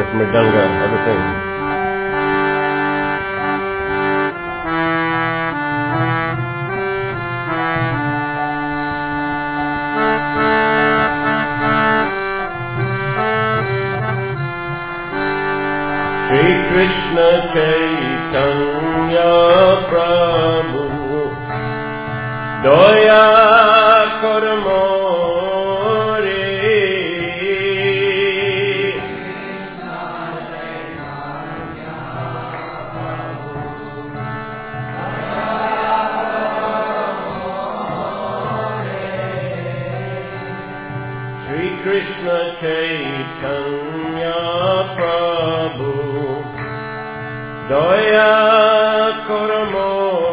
Mridanga, everything. Shri Krishna Chaitanya Prabhu Daya Karmo Krishna Chaitanya Prabhu Daya Karmo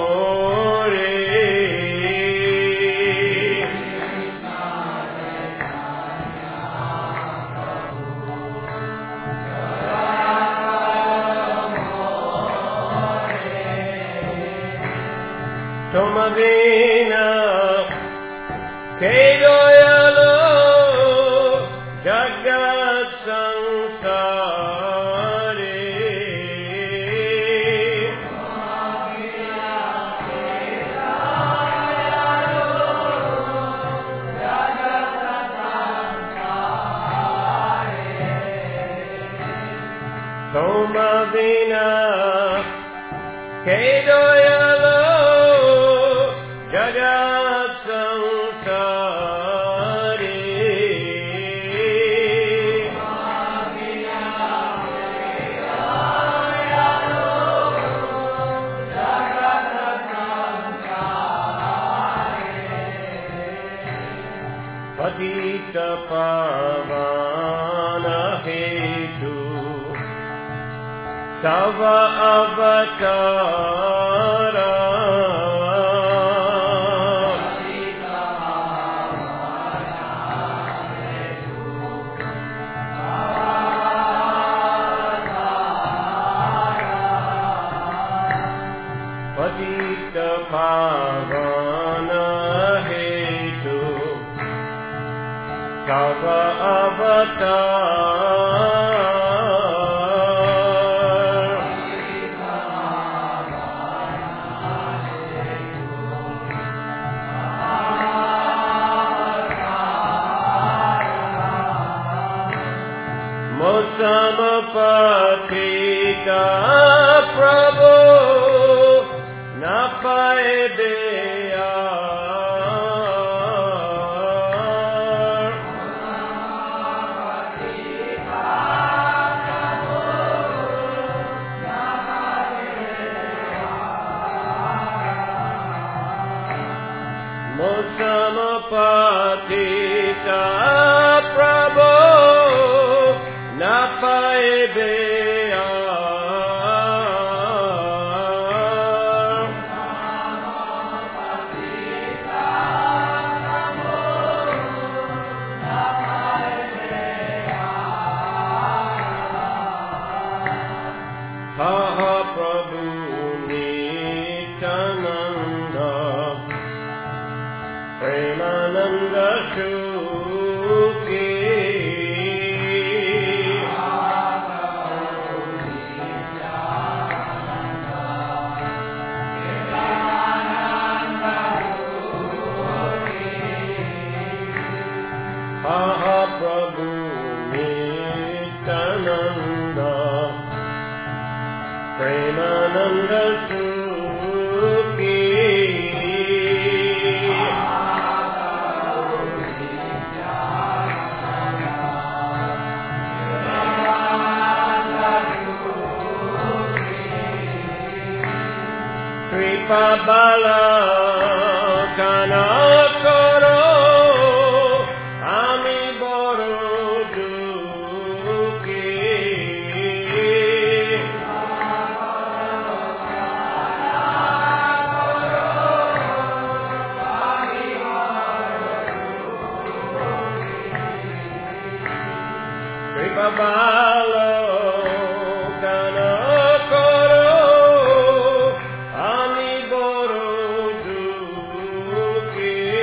Tomadina Kedoyalo Jagat Sansari Tomadina Kedoyalo Jagat Sansari Patita Pavana Hetu Sava Avatara Patita Pavana Hetu Sava Avatar Mosama Patita Prabhu Napae Mosamapatita Prabhu Napaibeya Haha Prabhu Nityananda Premananda Shuki Haha Prabhu Nityananda Premananda Shuki Kripa Bala Kana Koro Ami Boro Duki Kripa Bala Kana Koro Ami Boro Duki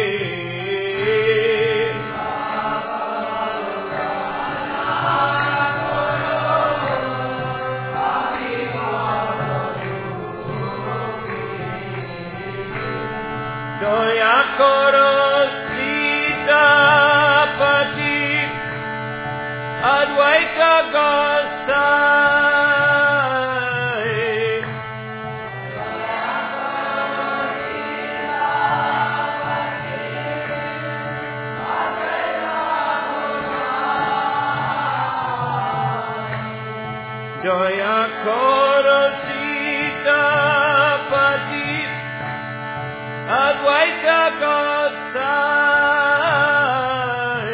Joya koro sita pati Advaita Gosai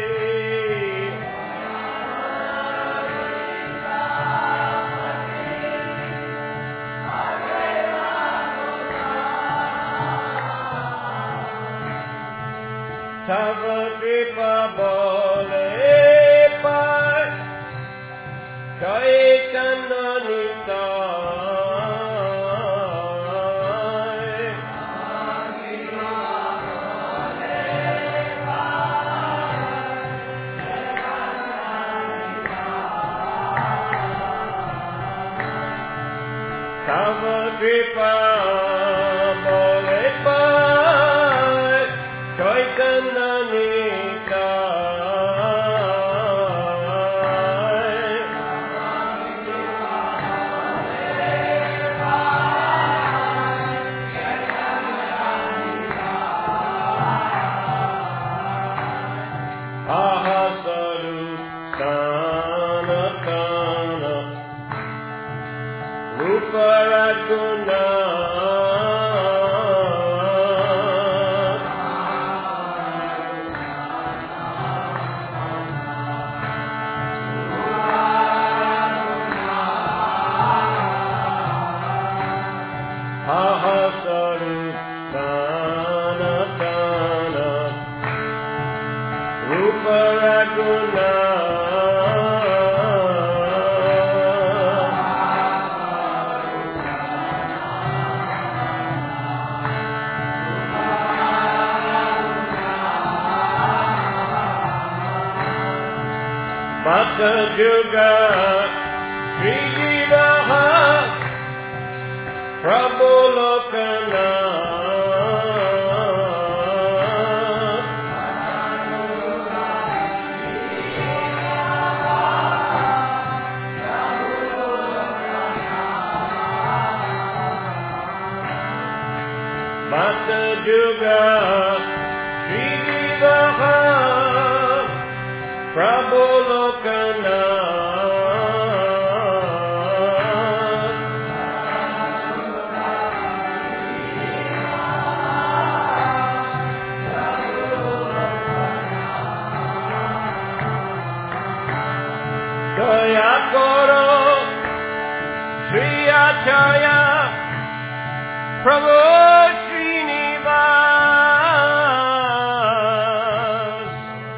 Tava Kripa Bole Pai Chaitanya Nitai Tava Kripa Bole Pai Chaitanya Juga Sri Jivaha Prabhu Lokanath Bhakta Juga Sri Jivaha Prabhu Lokanath Jaya Koro Sri Acharya Prabhu Srinivas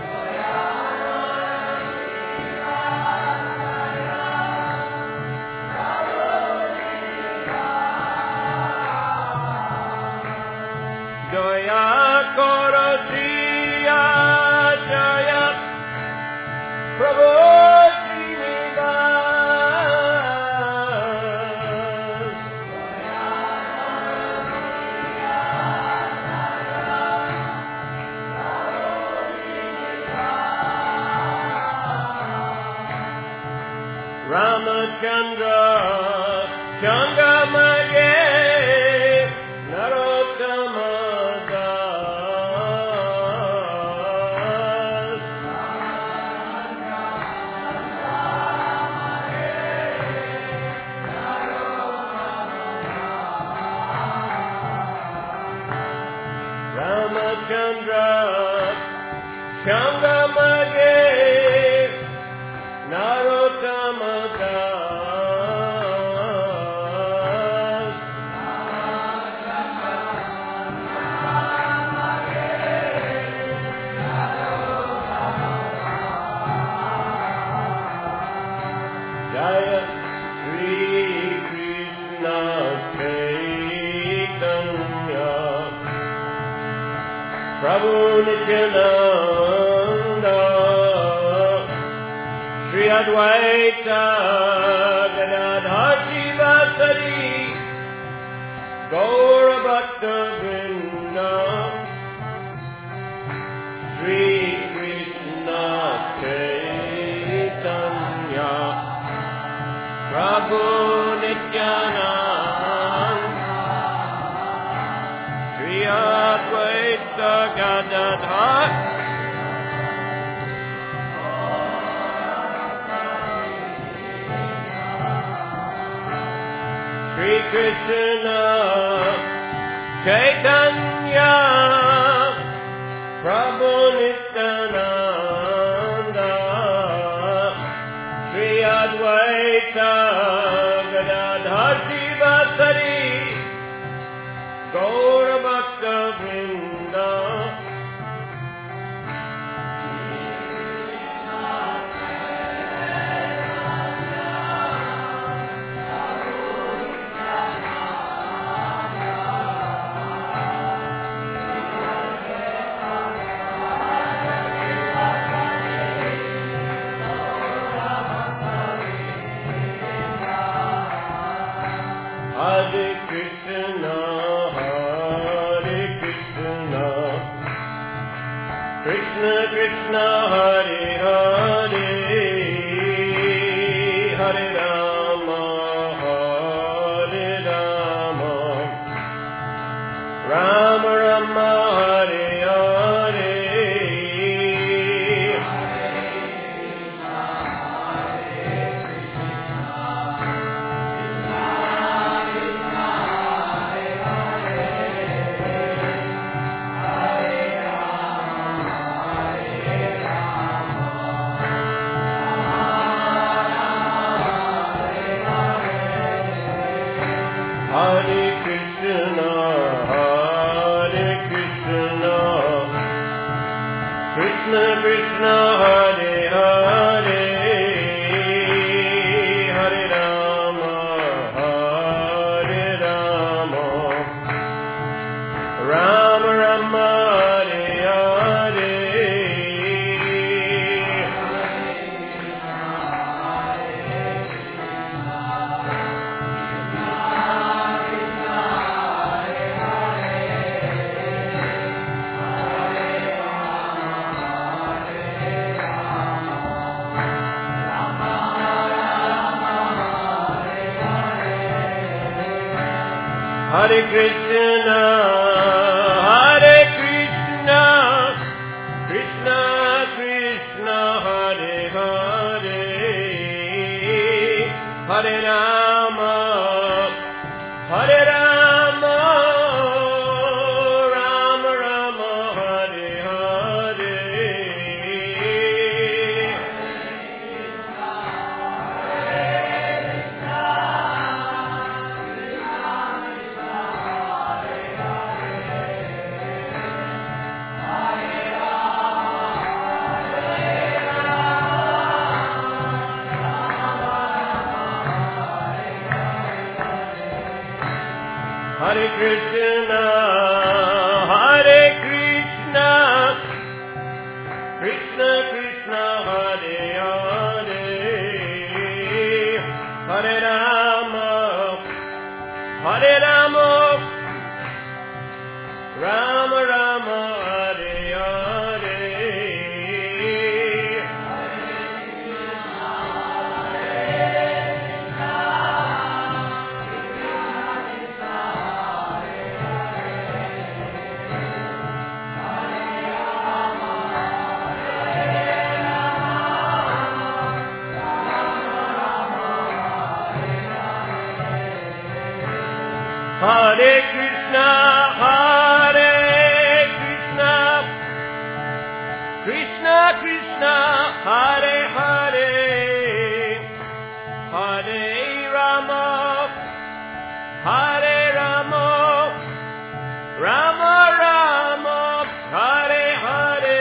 Jaya Koro Sri Acharya Prabhu Ramachandra Changamage Narottama Das Ramachandra Changamage Narottama Jaya Sri Krishna Chaitanya Prabhu Nityananda Sri Advaita Gadadhar Shivasari Gaura Bhakta Vrinda Sri Krishna Chaitanya Prabhu Nityananda, Shri Advaita Gadadhar, Shri Krishna Chaitanya, Prabhu Nityananda, Shri Advaita Gadadhar Sivasari, Gaura Bhakta Vrinda, Hare Krishna, Krishna Krishna, Hare Hare, Hare Rama, Rama Rama, Hare Hare. Hare Krishna, Krishna Krishna, Hare Hare, Hare Rama, Rama Rama, Hare Hare. Hare Krishna, Krishna Krishna, Hare Hare, Hare Rama, Rama Rama, Hare Hare. Hare Krishna, Krishna Krishna, Hare Hare, Hare Rama, Rama Rama, Hare Hare. Hare Krishna, Krishna Krishna, Hare Hare, Hare Rama, Rama Rama, Hare Hare.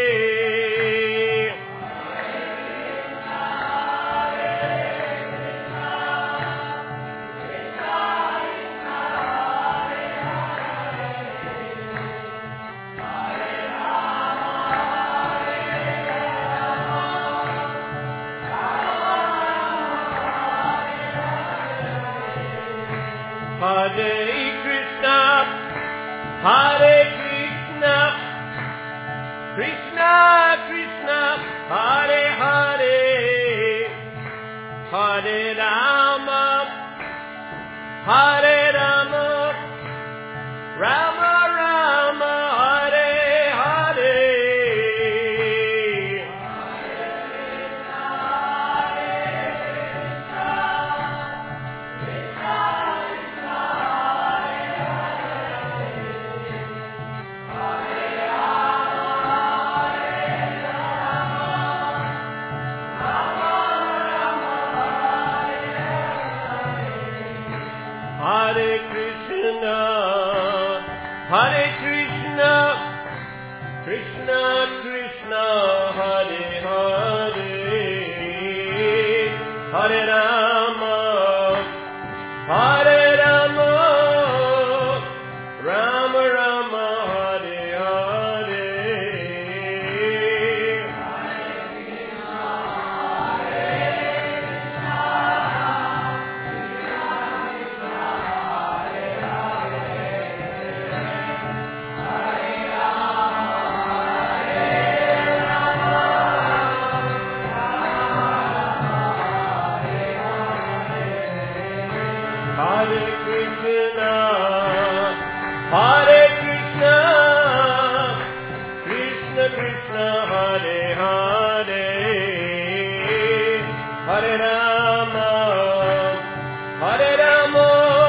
Hare Krishna, Krishna Krishna, Hare Hare, Hare Rama. Hare Rama, Rama Rama, Hare Hare. Hare Krishna, Hare Krishna, Krishna Krishna, Hare Hare, Hare Rama, Hare Rama, Rama Rama, Hare Hare. Hare Krishna, Hare Krishna, Krishna Krishna, Hare Hare, Hare Rama, Hare Rama,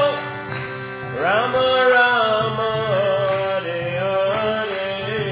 Rama Rama, Hare Hare.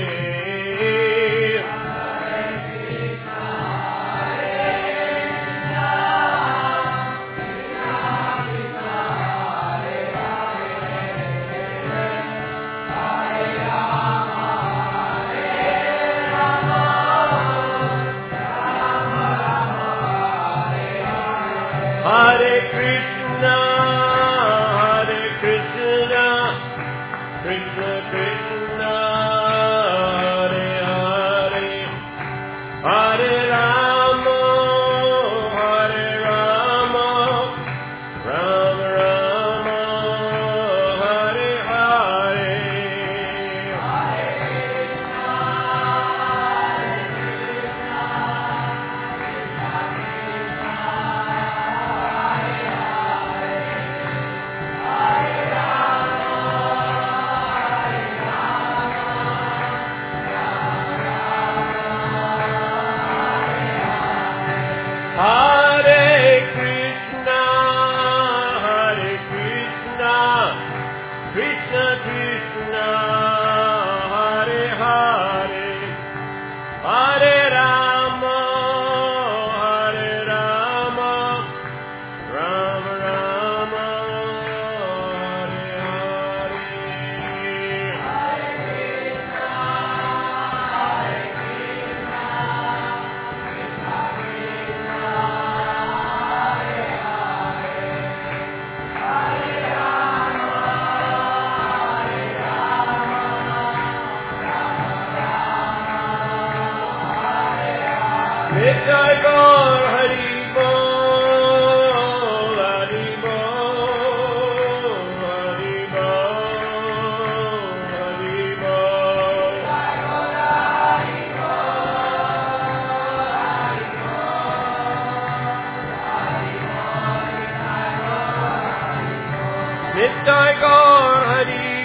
Hare Krishna, Hare Krishna, Krishna Krishna, Hare Hare, Hare Rama, Hare Rama, Rama Rama, Hare Hare. Hare Krishna, Hare Krishna, Krishna Krishna, Hare Hare, Hare Rama, Hare Rama, Rama Rama, Hare Nitai Gaur Hari Bol, Hari Bol, Hari Bol, Hari Bol. Nitai Gaur Hari